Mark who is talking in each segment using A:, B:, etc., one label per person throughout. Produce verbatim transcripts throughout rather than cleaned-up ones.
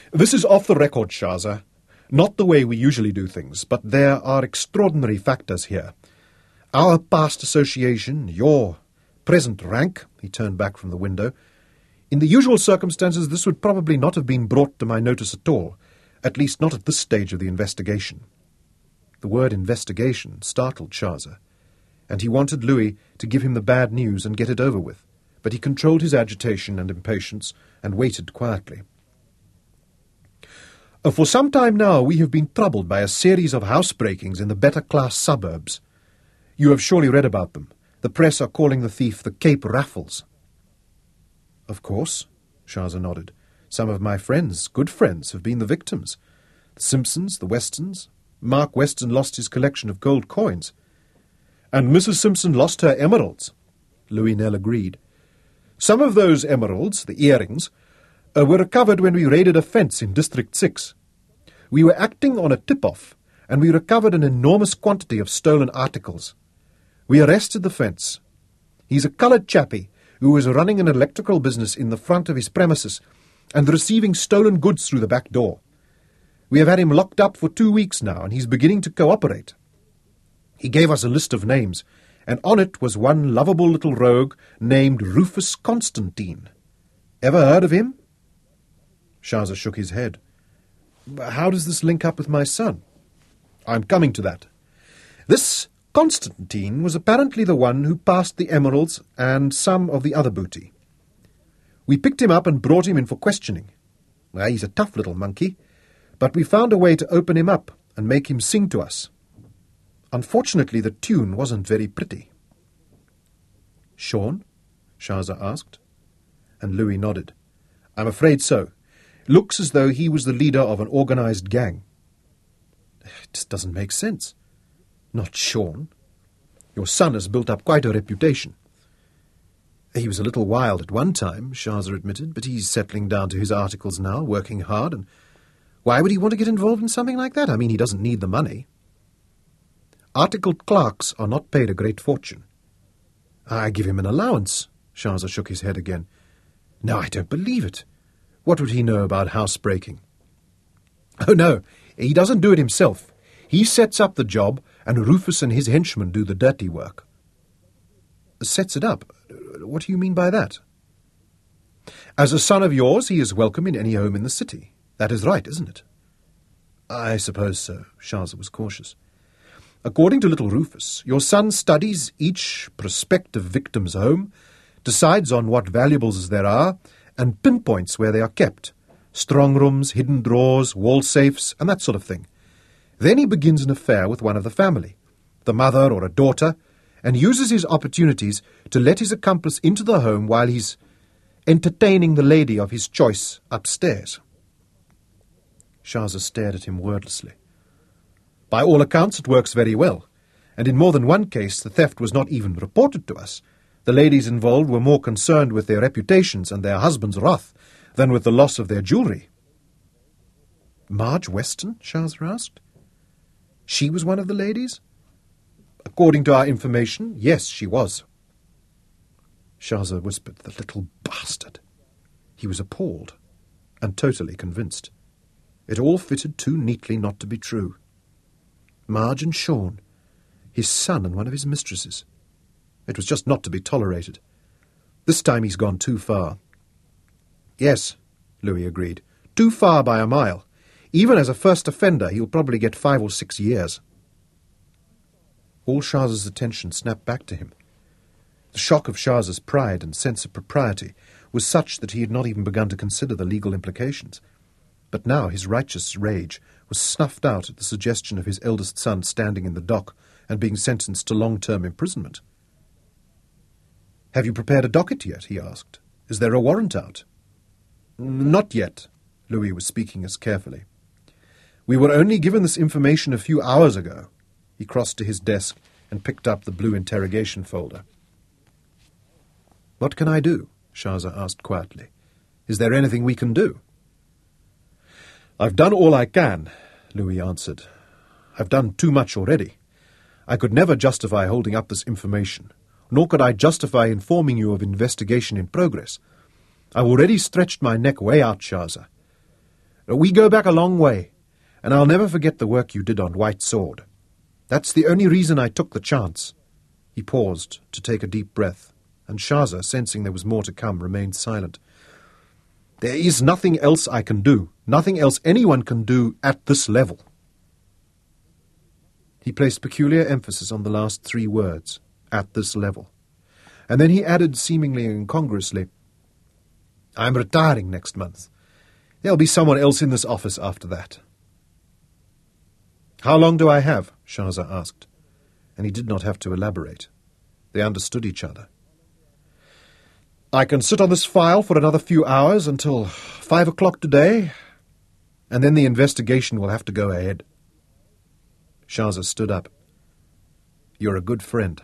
A: This is off the record, Shaza. Not the way we usually do things, but there are extraordinary factors here. Our past association, your present rank, he turned back from the window. In the usual circumstances, this would probably not have been brought to my notice at all, at least not at this stage of the investigation. The word investigation startled Shaza, and he wanted Louis to give him the bad news and get it over with, but he controlled his agitation and impatience and waited quietly. For some time now we have been troubled by a series of housebreakings in the better-class suburbs. You have surely read about them. The press are calling the thief the Cape Raffles. Of course, Shaza nodded. Some of my friends, good friends, have been the victims. The Simpsons, the Westons. Mark Weston lost his collection of gold coins. And Missus Simpson lost her emeralds, Louis Nell agreed. Some of those emeralds, the earrings, uh, were recovered when we raided a fence in District six. We were acting on a tip-off, and we recovered an enormous quantity of stolen articles. We arrested the fence. He's a coloured chappie who was running an electrical business in the front of his premises and receiving stolen goods through the back door. We have had him locked up for two weeks now, and he's beginning to cooperate. He gave us a list of names, and on it was one lovable little rogue named Rufus Constantine. Ever heard of him? Shaza shook his head. How does this link up with my son? I'm coming to that. This Constantine was apparently the one who passed the emeralds and some of the other booty. We picked him up and brought him in for questioning. Well, he's a tough little monkey, but we found a way to open him up and make him sing to us. Unfortunately, the tune wasn't very pretty. Sean? Shaza asked. And Louis nodded. I'm afraid so. Looks as though he was the leader of an organised gang. It just doesn't make sense. Not Sean. Your son has built up quite a reputation. He was a little wild at one time, Shaza admitted, but he's settling down to his articles now, working hard, and why would he want to get involved in something like that? I mean, he doesn't need the money. Articled clerks are not paid a great fortune. I give him an allowance. Shaza shook his head again. No, I don't believe it. What would he know about housebreaking? Oh, no, he doesn't do it himself. He sets up the job, and Rufus and his henchmen do the dirty work. Sets it up? What do you mean by that? As a son of yours, he is welcome in any home in the city. That is right, isn't it? I suppose so. Shaza was cautious. According to little Rufus, your son studies each prospective victim's home, decides on what valuables there are, and pinpoints where they are kept. Strong rooms, hidden drawers, wall safes, and that sort of thing. Then he begins an affair with one of the family, the mother or a daughter, and uses his opportunities to let his accomplice into the home while he's entertaining the lady of his choice upstairs. Shaza stared at him wordlessly. By all accounts, it works very well, and in more than one case the theft was not even reported to us. The ladies involved were more concerned with their reputations and their husband's wrath than with the loss of their jewellery. Marge Weston? Shaza asked. She was one of the ladies? According to our information, yes, she was. Shaza whispered, the little bastard. He was appalled and totally convinced. It all fitted too neatly not to be true. Marge and Sean, his son and one of his mistresses. It was just not to be tolerated. This time he's gone too far. Yes, Louis agreed. Too far by a mile. Even as a first offender, he'll probably get five or six years. All Shaza's attention snapped back to him. The shock of Shaza's pride and sense of propriety was such that he had not even begun to consider the legal implications. But now his righteous rage was snuffed out at the suggestion of his eldest son standing in the dock and being sentenced to long-term imprisonment. Have you prepared a docket yet? He asked. Is there a warrant out? Not yet. Louis was speaking as carefully. We were only given this information a few hours ago. He crossed to his desk and picked up the blue interrogation folder. What can I do? Shaza asked quietly. Is there anything we can do? I've done all I can, Louis answered. I've done too much already. I could never justify holding up this information, nor could I justify informing you of investigation in progress. I've already stretched my neck way out, Shaza. We go back a long way, and I'll never forget the work you did on White Sword. That's the only reason I took the chance." He paused to take a deep breath, and Shaza, sensing there was more to come, remained silent. "There is nothing else I can do, nothing else anyone can do at this level." He placed peculiar emphasis on the last three words, "at this level." And then he added, seemingly incongruously, "I'm retiring next month. There'll be someone else in this office after that." "How long do I have?" Shaza asked, and he did not have to elaborate. They understood each other. "I can sit on this file for another few hours until five o'clock today, and then the investigation will have to go ahead." Shaza stood up. "You're a good friend."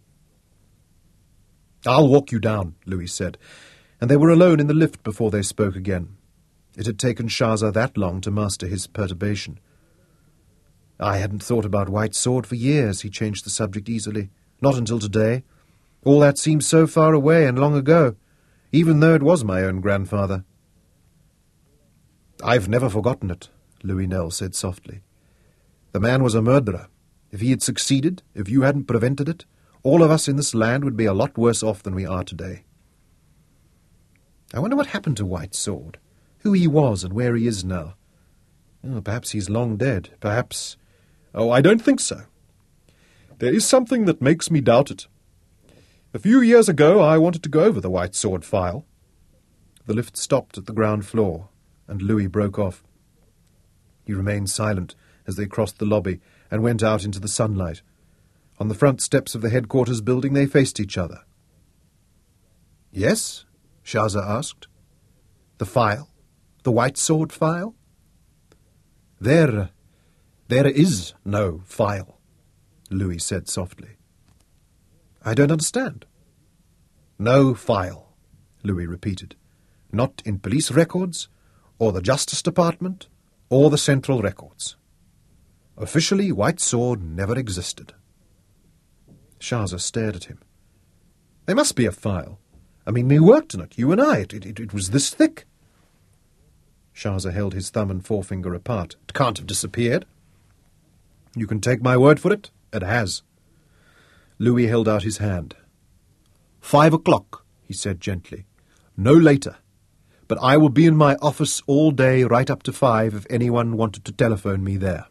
A: "I'll walk you down," Louis said, and they were alone in the lift before they spoke again. It had taken Shaza that long to master his perturbation. "I hadn't thought about White Sword for years," he changed the subject easily. "Not until today. All that seems so far away and long ago, even though it was my own grandfather." "I've never forgotten it," Louis Nell said softly. "The man was a murderer. If he had succeeded, if you hadn't prevented it, all of us in this land would be a lot worse off than we are today." "I wonder what happened to White Sword, who he was and where he is now. Oh, perhaps he's long dead, perhaps—" "Oh, I don't think so. There is something that makes me doubt it. A few years ago I wanted to go over the White Sword file." The lift stopped at the ground floor, and Louis broke off. He remained silent as they crossed the lobby and went out into the sunlight. On the front steps of the headquarters building they faced each other. "Yes?" Shaza asked. "The file? The White Sword file?" There, there is no file," Louis said softly. "I don't understand." "No file," Louis repeated. "Not in police records, or the Justice Department, or the Central Records. Officially, White Sword never existed." Shaza stared at him. "There must be a file. I mean, we worked on it, you and I. It, it, it was this thick." Shaza held his thumb and forefinger apart. "It can't have disappeared." "You can take my word for it. It has." Louis held out his hand. "Five o'clock," he said gently. "No later. But I will be in my office all day right up to five if anyone wanted to telephone me there."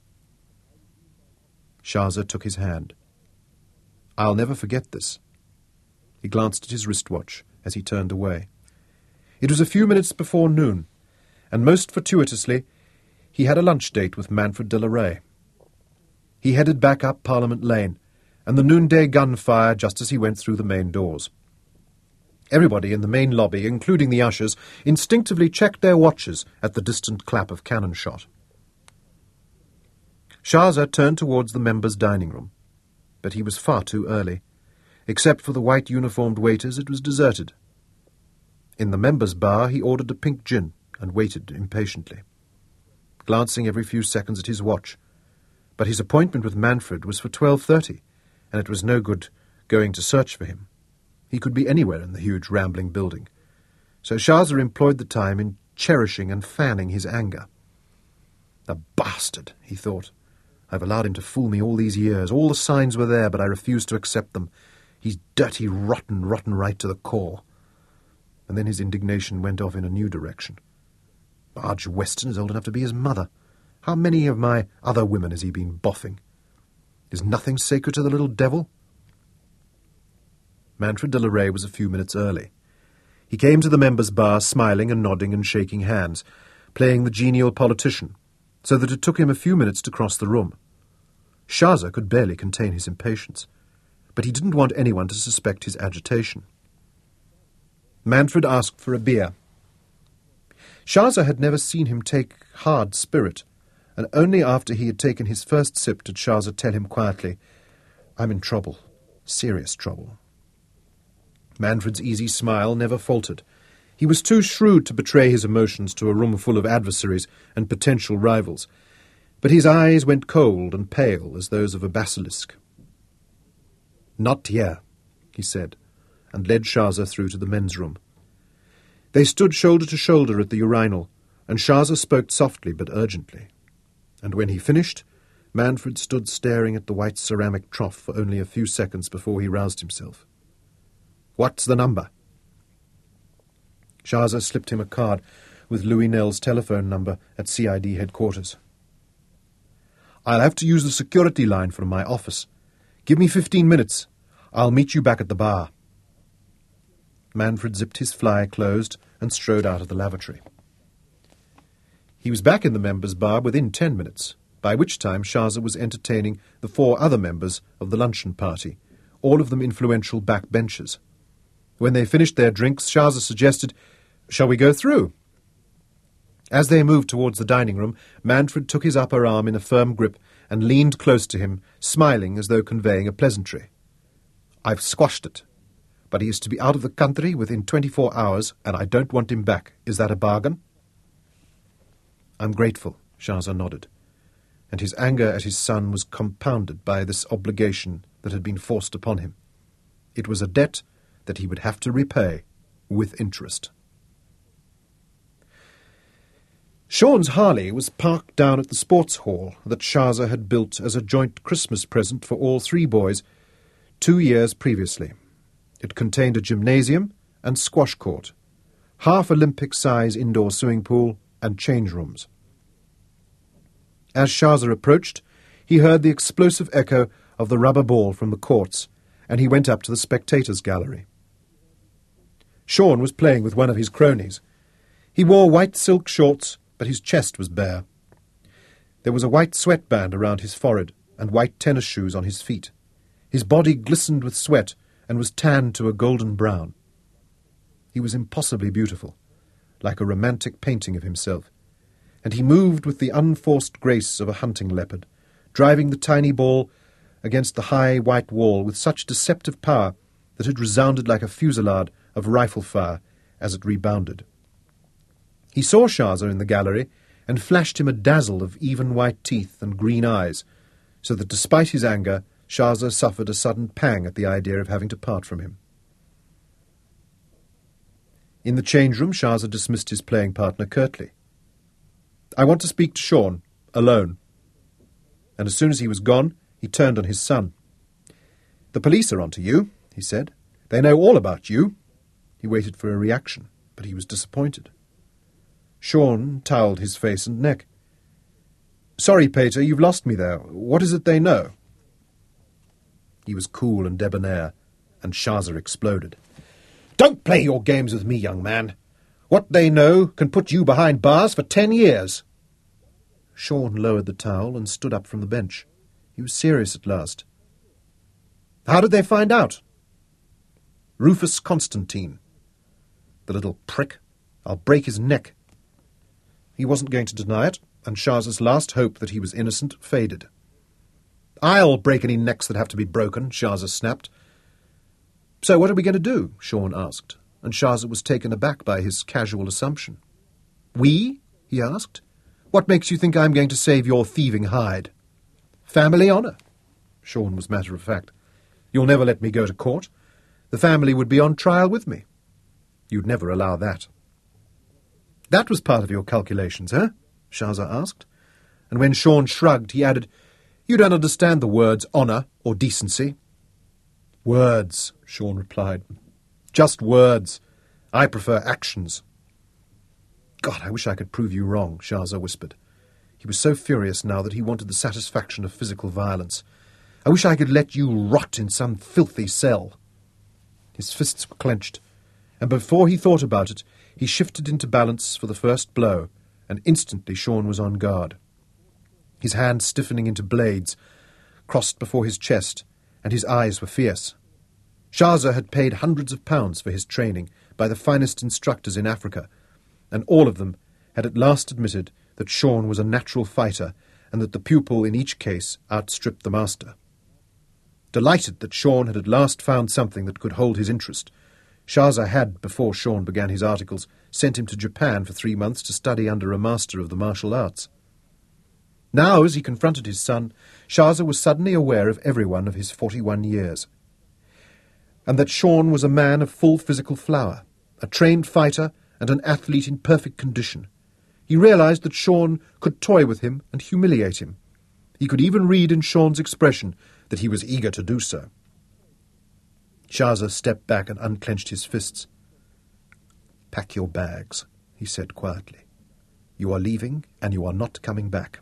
A: Shaza took his hand. "I'll never forget this." He glanced at his wristwatch as he turned away. It was a few minutes before noon, and most fortuitously he had a lunch date with Manfred de la Rey. He headed back up Parliament Lane, and the noonday gunfire just as he went through the main doors. Everybody in the main lobby, including the ushers, instinctively checked their watches at the distant clap of cannon shot. Shaza turned towards the members' dining room, but he was far too early. Except for the white-uniformed waiters, it was deserted. In the members' bar, he ordered a pink gin and waited impatiently, glancing every few seconds at his watch. But his appointment with Manfred was for twelve thirty, and it was no good going to search for him. He could be anywhere in the huge rambling building. So Shaza employed the time in cherishing and fanning his anger. "The bastard," he thought. "I've allowed him to fool me all these years. All the signs were there, but I refused to accept them. He's dirty, rotten, rotten right to the core." And then his indignation went off in a new direction. Marge Weston is old enough to be his mother. How many of my other women has he been boffing? Is nothing sacred to the little devil? Manfred de la Rey was a few minutes early. He came to the members' bar smiling and nodding and shaking hands, playing the genial politician, so that it took him a few minutes to cross the room. Shaza could barely contain his impatience, but he didn't want anyone to suspect his agitation. Manfred asked for a beer. Shaza had never seen him take hard spirit, and only after he had taken his first sip did Shaza tell him quietly, "I'm in trouble, serious trouble." Manfred's easy smile never faltered. He was too shrewd to betray his emotions to a room full of adversaries and potential rivals, but his eyes went cold and pale as those of a basilisk. "Not here," he said, and led Shaza through to the men's room. They stood shoulder to shoulder at the urinal, and Schaza spoke softly but urgently. And when he finished, Manfred stood staring at the white ceramic trough for only a few seconds before he roused himself. "What's the number?" Schaza slipped him a card with Louis Nell's telephone number at C I D headquarters. "I'll have to use the security line from my office. Give me fifteen minutes. I'll meet you back at the bar." Manfred zipped his fly closed and strode out of the lavatory. He was back in the members' bar within ten minutes, by which time Schaza was entertaining the four other members of the luncheon party, all of them influential backbenchers. When they finished their drinks, Schaza suggested, "Shall we go through?" As they moved towards the dining room, Manfred took his upper arm in a firm grip and leaned close to him, smiling as though conveying a pleasantry. "I've squashed it. But he is to be out of the country within twenty-four hours, and I don't want him back. Is that a bargain?" "I'm grateful," Schaza nodded, and his anger at his son was compounded by this obligation that had been forced upon him. It was a debt that he would have to repay with interest. Sean's Harley was parked down at the sports hall that Schaza had built as a joint Christmas present for all three boys two years previously. It contained a gymnasium and squash court, half Olympic-size indoor swimming pool and change rooms. As Schaza approached, he heard the explosive echo of the rubber ball from the courts, and he went up to the spectators' gallery. Sean was playing with one of his cronies. He wore white silk shorts, but his chest was bare. There was a white sweatband around his forehead and white tennis shoes on his feet. His body glistened with sweat and was tanned to a golden brown. He was impossibly beautiful, like a romantic painting of himself, and he moved with the unforced grace of a hunting leopard, driving the tiny ball against the high white wall with such deceptive power that it resounded like a fusillade of rifle fire as it rebounded. He saw Schaza in the gallery and flashed him a dazzle of even white teeth and green eyes, so that despite his anger, Schaza suffered a sudden pang at the idea of having to part from him. In the change room, Schaza dismissed his playing partner curtly. "I want to speak to Sean, alone." And as soon as he was gone, he turned on his son. "The police are onto you," he said. "They know all about you." He waited for a reaction, but he was disappointed. Sean towelled his face and neck. "Sorry, Pater, you've lost me there. What is it they know?" He was cool and debonair, and Schaza exploded. "Don't play your games with me, young man. What they know can put you behind bars for ten years. Sean lowered the towel and stood up from the bench. He was serious at last. "How did they find out?" "Rufus Constantine." "The little prick. I'll break his neck." He wasn't going to deny it, and Schaza's last hope that he was innocent faded. "I'll break any necks that have to be broken," Schaza snapped. "So what are we going to do?" Sean asked, and Schaza was taken aback by his casual assumption. "We?" he asked. "What makes you think I'm going to save your thieving hide?" "Family honour." Sean was matter-of-fact. "You'll never let me go to court. The family would be on trial with me." "You'd never allow that." "That was part of your calculations, eh?" Schaza asked. And when Sean shrugged, he added, "You don't understand the words honour or decency." "Words," Sean replied. "Just words. I prefer actions." "God, I wish I could prove you wrong," Schaza whispered. He was so furious now that he wanted the satisfaction of physical violence. "I wish I could let you rot in some filthy cell." His fists were clenched, and before he thought about it, he shifted into balance for the first blow, and instantly Sean was on guard. His hands stiffening into blades, crossed before his chest, and his eyes were fierce. Schaza had paid hundreds of pounds for his training by the finest instructors in Africa, and all of them had at last admitted that Sean was a natural fighter and that the pupil in each case outstripped the master. Delighted that Sean had at last found something that could hold his interest, Schaza had, before Sean began his articles, sent him to Japan for three months to study under a master of the martial arts. Now, as he confronted his son, Schaza was suddenly aware of every one of his forty-one years, and that Sean was a man of full physical flower, a trained fighter and an athlete in perfect condition. He realised that Sean could toy with him and humiliate him. He could even read in Sean's expression that he was eager to do so. Shaza stepped back and unclenched his fists. "Pack your bags," he said quietly. "You are leaving, and you are not coming back."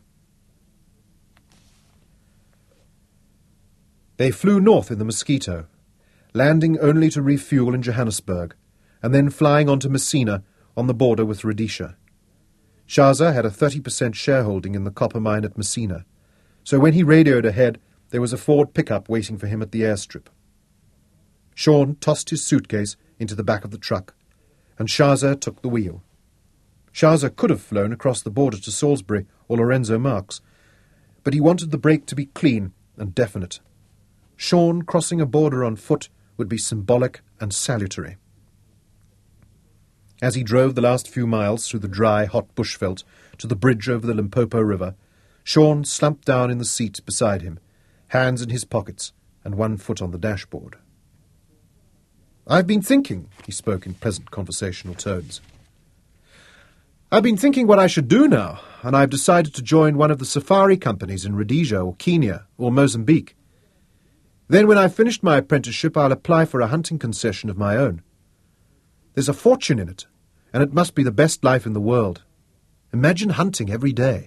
A: They flew north in the Mosquito, landing only to refuel in Johannesburg, and then flying on to Messina on the border with Rhodesia. Shaza had a thirty percent shareholding in the copper mine at Messina, so when he radioed ahead, there was a Ford pickup waiting for him at the airstrip. Sean tossed his suitcase into the back of the truck, and Shaza took the wheel. Shaza could have flown across the border to Salisbury or Lorenzo Marx, but he wanted the break to be clean and definite. Sean crossing a border on foot would be symbolic and salutary. As he drove the last few miles through the dry, hot bushveld to the bridge over the Limpopo River, Sean slumped down in the seat beside him, hands in his pockets and one foot on the dashboard. "I've been thinking," he spoke in pleasant conversational tones. "I've been thinking what I should do now, and I've decided to join one of the safari companies in Rhodesia or Kenya or Mozambique. Then when I've finished my apprenticeship, I'll apply for a hunting concession of my own. There's a fortune in it, and it must be the best life in the world. Imagine hunting every day."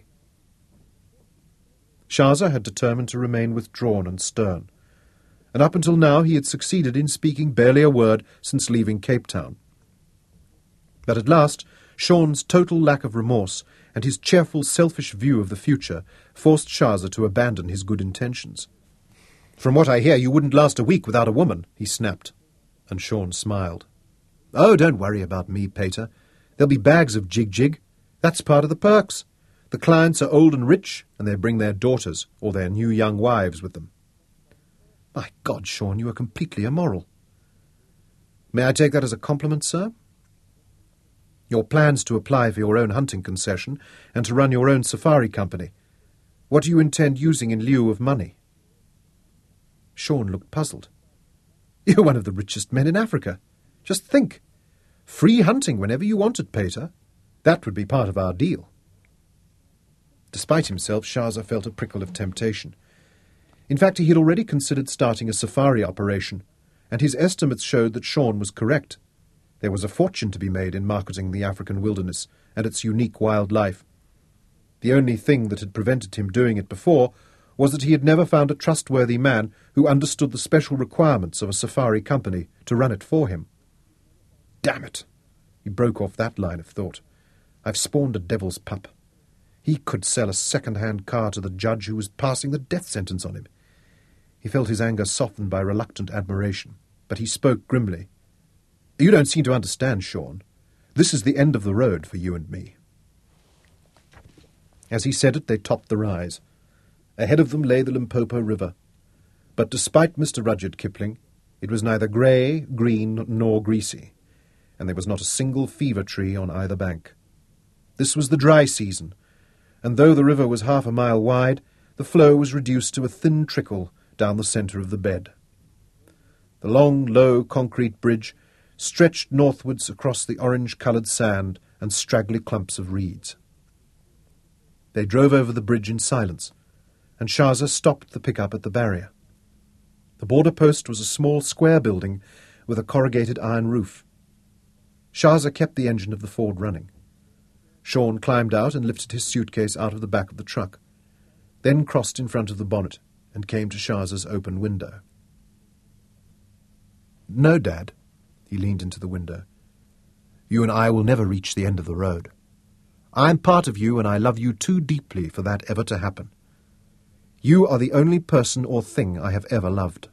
A: Shaza had determined to remain withdrawn and stern, and up until now he had succeeded in speaking barely a word since leaving Cape Town. But at last, Sean's total lack of remorse and his cheerful, selfish view of the future forced Shaza to abandon his good intentions. "From what I hear, you wouldn't last a week without a woman," he snapped, and Sean smiled. "Oh, don't worry about me, Pater. There'll be bags of jig-jig. That's part of the perks. The clients are old and rich, and they bring their daughters or their new young wives with them." "My God, Sean, you are completely immoral." "May I take that as a compliment, sir?" "Your plans to apply for your own hunting concession and to run your own safari company. What do you intend using in lieu of money?" Sean looked puzzled. "You're one of the richest men in Africa. Just think. Free hunting whenever you wanted, Pater. That would be part of our deal." Despite himself, Shaza felt a prickle of temptation. In fact, he had already considered starting a safari operation, and his estimates showed that Sean was correct. There was a fortune to be made in marketing the African wilderness and its unique wildlife. The only thing that had prevented him doing it before was that he had never found a trustworthy man who understood the special requirements of a safari company to run it for him. Damn it! He broke off that line of thought. I've spawned a devil's pup. He could sell a second-hand car to the judge who was passing the death sentence on him. He felt his anger softened by reluctant admiration, but he spoke grimly. "You don't seem to understand, Sean. This is the end of the road for you and me." As he said it, they topped the rise. Ahead of them lay the Limpopo River. But despite Mister Rudyard Kipling, it was neither grey, green, nor greasy, and there was not a single fever tree on either bank. This was the dry season, and though the river was half a mile wide, the flow was reduced to a thin trickle down the centre of the bed. The long, low concrete bridge stretched northwards across the orange-coloured sand and straggly clumps of reeds. They drove over the bridge in silence, and Shaza stopped the pickup at the barrier. The border post was a small square building with a corrugated iron roof. Shaza kept the engine of the Ford running. Sean climbed out and lifted his suitcase out of the back of the truck, then crossed in front of the bonnet and came to Shaza's open window. "No, Dad," he leaned into the window. "You and I will never reach the end of the road. I am part of you, and I love you too deeply for that ever to happen. You are the only person or thing I have ever loved."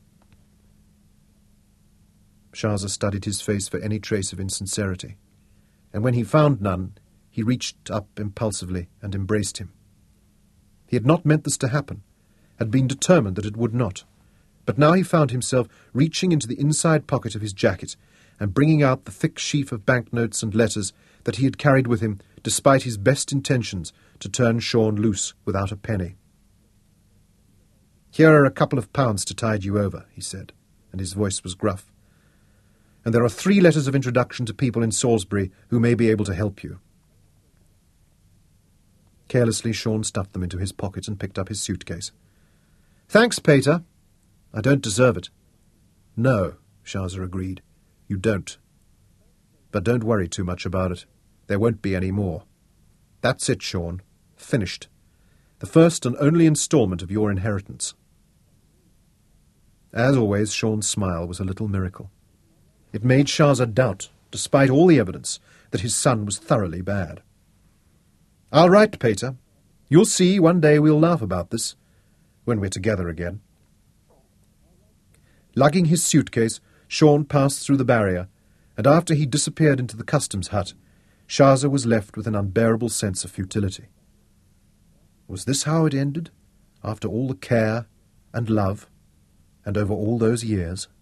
A: Shaza studied his face for any trace of insincerity, and when he found none, he reached up impulsively and embraced him. He had not meant this to happen, had been determined that it would not, but now he found himself reaching into the inside pocket of his jacket and bringing out the thick sheaf of banknotes and letters that he had carried with him, despite his best intentions, to turn Sean loose without a penny. "Here are a couple of pounds to tide you over," he said, and his voice was gruff. "And there are three letters of introduction to people in Salisbury who may be able to help you." Carelessly, Sean stuffed them into his pocket and picked up his suitcase. "Thanks, Pater. I don't deserve it." "No," Schaser agreed. "You don't. But don't worry too much about it. There won't be any more. That's it, Sean. Finished. The first and only instalment of your inheritance." As always, Sean's smile was a little miracle. It made Schaser doubt, despite all the evidence, that his son was thoroughly bad. "I'll write, Pater. You'll see, one day we'll laugh about this, when we're together again." Lugging his suitcase, Sean passed through the barrier, and after he disappeared into the customs hut, Schaser was left with an unbearable sense of futility. Was this how it ended, after all the care and love, and over all those years?